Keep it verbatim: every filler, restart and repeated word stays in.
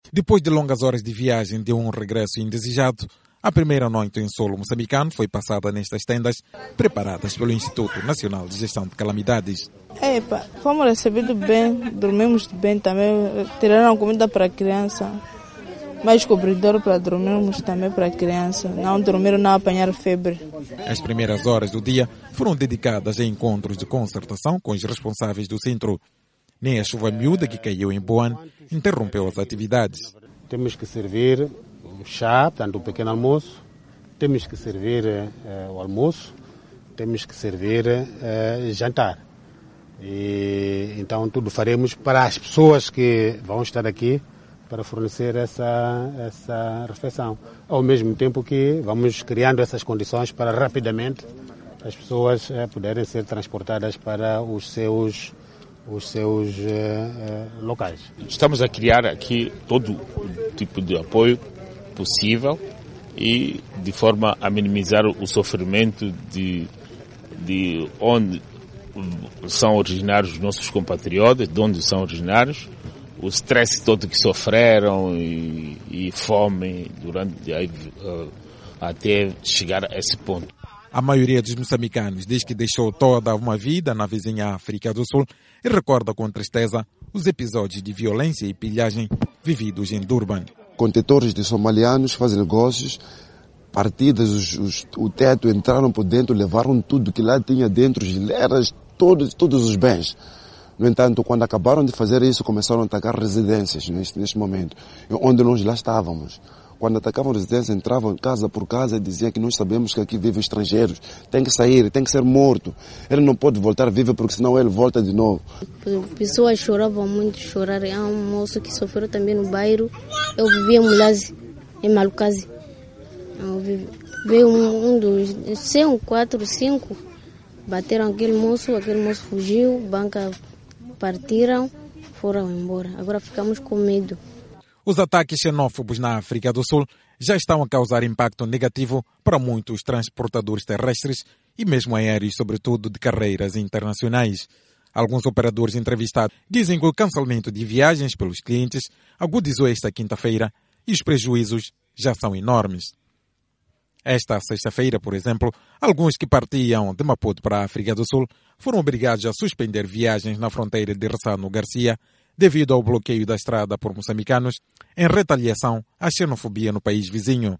Depois de longas horas de viagem de um regresso indesejado, a primeira noite em solo moçambicano foi passada nestas tendas preparadas pelo Instituto Nacional de Gestão de Calamidades. Epa, fomos recebidos bem, dormimos bem também, tiraram comida para a criança, mais cobridor para dormirmos também para a criança, não dormir, não apanhar febre. As primeiras horas do dia foram dedicadas a encontros de concertação com os responsáveis do centro. Nem a chuva miúda que caiu em Boane interrompeu as atividades. Temos que servir o chá, portanto o pequeno almoço, temos que servir uh, o almoço, temos que servir uh, jantar. E, então tudo faremos para as pessoas que vão estar aqui para fornecer essa, essa refeição. Ao mesmo tempo que vamos criando essas condições para rapidamente as pessoas uh, poderem ser transportadas para os seus os seus uh, uh, locais. Estamos a criar aqui todo o tipo de apoio possível e de forma a minimizar o sofrimento de, de onde são originários os nossos compatriotas, de onde são originários, o stress todo que sofreram e, e fome durante uh, até chegar a esse ponto. A maioria dos moçambicanos diz que deixou toda uma vida na vizinha África do Sul e recorda com tristeza os episódios de violência e pilhagem vividos em Durban. Contentores de somalianos fazem negócios, partidas, os, os, o teto, entraram por dentro, levaram tudo que lá tinha dentro, geleiras, todos, todos os bens. No entanto, quando acabaram de fazer isso, começaram a atacar residências neste, neste momento, onde nós lá estávamos. Quando atacavam residências, entravam casa por casa e diziam que nós sabemos que aqui vivem estrangeiros. Tem que sair, tem que ser morto. Ele não pode voltar vivo porque senão ele volta de novo. Pessoas choravam muito, choraram. Há um moço que sofreu também no bairro. Eu vivia em Mulazi, em Malucazi. Veio um, um dos, sei, um, quatro, cinco. Bateram aquele moço, aquele moço fugiu, banca partiram, foram embora. Agora ficamos com medo. Os ataques xenófobos na África do Sul já estão a causar impacto negativo para muitos transportadores terrestres e mesmo aéreos, sobretudo de carreiras internacionais. Alguns operadores entrevistados dizem que o cancelamento de viagens pelos clientes agudizou esta quinta-feira e os prejuízos já são enormes. Esta sexta-feira, por exemplo, alguns que partiam de Maputo para a África do Sul foram obrigados a suspender viagens na fronteira de Ressano-Garcia devido ao bloqueio da estrada por moçambicanos em retaliação à xenofobia no país vizinho.